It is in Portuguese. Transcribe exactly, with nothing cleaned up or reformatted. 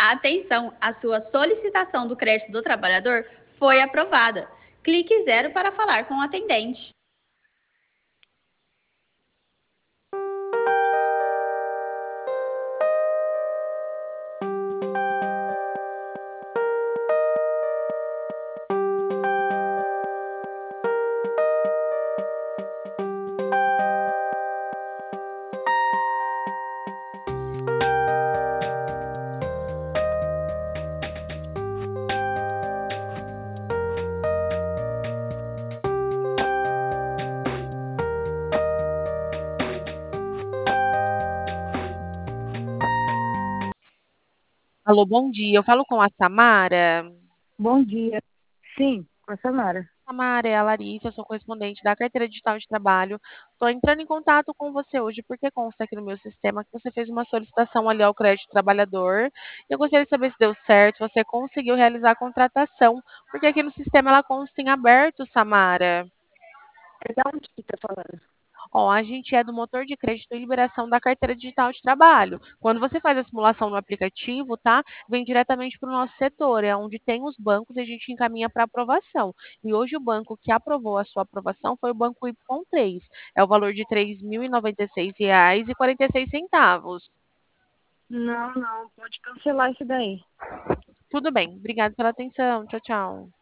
Atenção, a sua solicitação do crédito do trabalhador foi aprovada. Clique zero para falar com o atendente. Alô, bom dia. Eu falo com a Samara. Bom dia. Sim, com a Samara. Samara, é a Larissa, eu sou correspondente da Carteira Digital de Trabalho. Estou entrando em contato com você hoje porque consta aqui no meu sistema que você fez uma solicitação ali ao crédito trabalhador. Eu gostaria de saber se deu certo, se você conseguiu realizar a contratação, porque aqui no sistema ela consta em aberto, Samara. É da onde que tá falando? Ó, a gente é do motor de crédito e liberação da carteira digital de trabalho. Quando você faz a simulação no aplicativo, tá? Vem diretamente para o nosso setor, é onde tem os bancos e a gente encaminha para aprovação. E hoje o banco que aprovou a sua aprovação foi o Banco Y três. É o valor de três mil e noventa e seis reais e quarenta e seis centavos. Não, não, pode cancelar isso daí. Tudo bem. Obrigada pela atenção. Tchau, tchau.